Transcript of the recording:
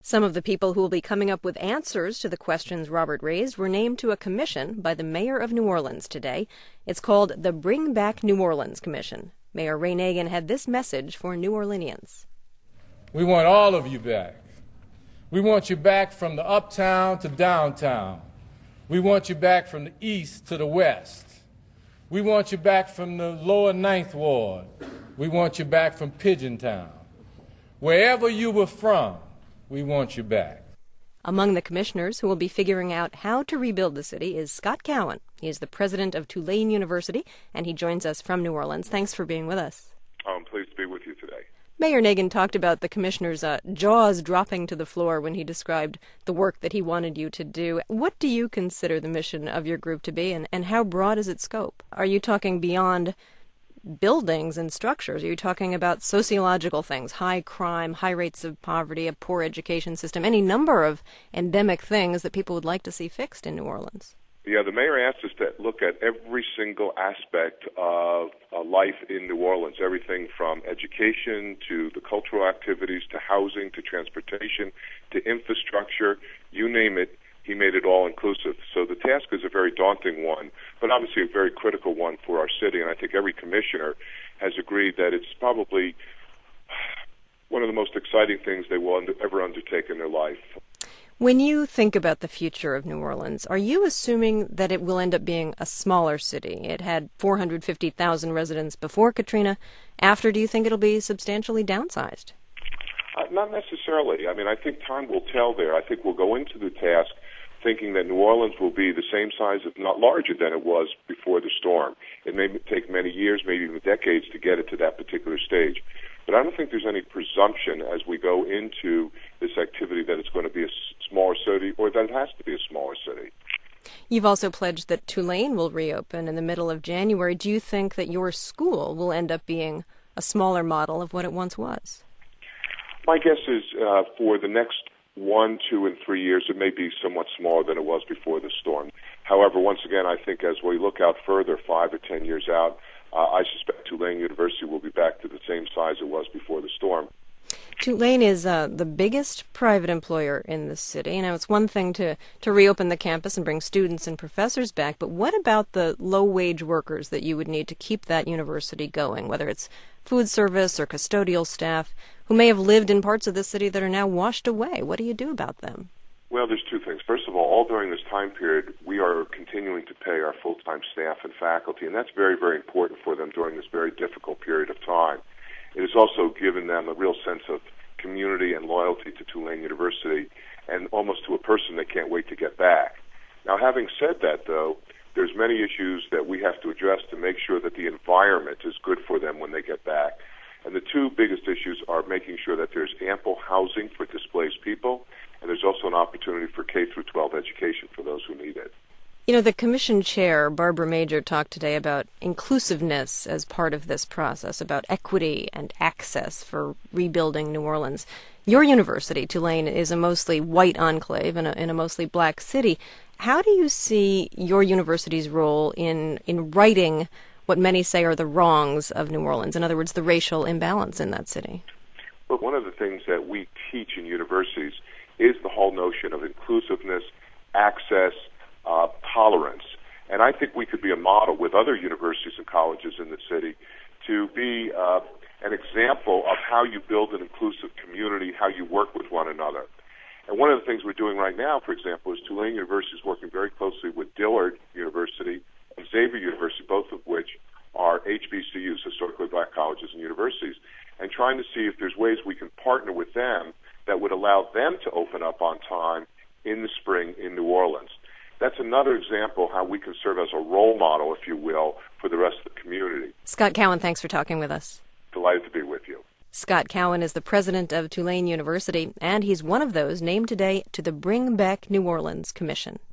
Some of the people who will be coming up with answers to the questions Robert raised were named to a commission by the mayor of New Orleans today. It's called the Bring Back New Orleans Commission. Mayor Ray Nagin had this message for New Orleanians. We want all of you back. We want you back from the uptown to downtown. We want you back from the east to the west. We want you back from the lower Ninth Ward. We want you back from Pigeon Town. Wherever you were from, we want you back. Among the commissioners who will be figuring out how to rebuild the city is Scott Cowan. He is the president of Tulane University, and he joins us from New Orleans. Thanks for being with us. I'm pleased to be with you today. Mayor Nagin talked about the commissioners' jaws dropping to the floor when he described the work that he wanted you to do. What do you consider the mission of your group to be, and how broad is its scope? Are you talking beyond buildings and structures? Are you talking about sociological things, high crime, high rates of poverty, a poor education system, any number of endemic things that people would like to see fixed in New Orleans? Yeah, the mayor asked us to look at every single aspect of life in New Orleans, everything from education to the cultural activities to housing to transportation to infrastructure, you name it. He made it all inclusive. So the task is a very daunting one, but obviously a very critical one for our city. And I think every commissioner has agreed that it's probably one of the most exciting things they will ever undertake in their life. When you think about the future of New Orleans, are you assuming that it will end up being a smaller city? It had 450,000 residents before Katrina. After, do you think it'll be substantially downsized? Not necessarily. I mean, I think time will tell there. I think we'll go into the task thinking that New Orleans will be the same size, if not larger, than it was before the storm. It may take many years, maybe even decades, to get it to that particular stage. But I don't think there's any presumption as we go into this activity that it's going to be a smaller city or that it has to be a smaller city. You've also pledged that Tulane will reopen in the middle of January. Do you think that your school will end up being a smaller model of what it once was? My guess is for the next 1, 2, and 3 years, it may be somewhat smaller than it was before the storm. However, once again, I think as we look out further, 5 or 10 years out, I suspect Tulane University will be back to the same size it was before the storm. Tulane is the biggest private employer in the city. Now, it's one thing to reopen the campus and bring students and professors back, but what about the low-wage workers that you would need to keep that university going, whether it's food service or custodial staff, who may have lived in parts of the city that are now washed away? What do you do about them? Well, there's two things. First of all during this time period, we are continuing to pay our full-time staff and faculty, and that's very, very important for them during this very difficult period of time. It has also given them a real sense of community and loyalty to Tulane University, and almost to a person they can't wait to get back. Now, having said that, though, there's many issues that we have to address to make sure that the environment is good for them when they get back. And the two biggest issues are making sure that there's ample housing for displaced people, and there's also an opportunity for K-12 education for those who need it. You know, the commission chair, Barbara Major, talked today about inclusiveness as part of this process, about equity and access for rebuilding New Orleans. Your university, Tulane, is a mostly white enclave in a mostly black city. How do you see your university's role in righting what many say are the wrongs of New Orleans? In other words, the racial imbalance in that city. Well, one of the things that we teach in universities is the whole notion of inclusiveness, access, tolerance. And I think we could be a model with other universities and colleges in the city to be an example of how you build an inclusive community, how you work with one another. And one of the things we're doing right now, for example, is Tulane University is working very closely with Dillard University and Xavier University, both of which are HBCUs, historically black colleges and universities, and trying to see if there's ways we can partner with them that would allow them to open up on time in the spring in New Orleans. That's another example how we can serve as a role model, if you will, for the rest of the community. Scott Cowan, thanks for talking with us. Delighted to be with you. Scott Cowan is the president of Tulane University, and he's one of those named today to the Bring Back New Orleans Commission.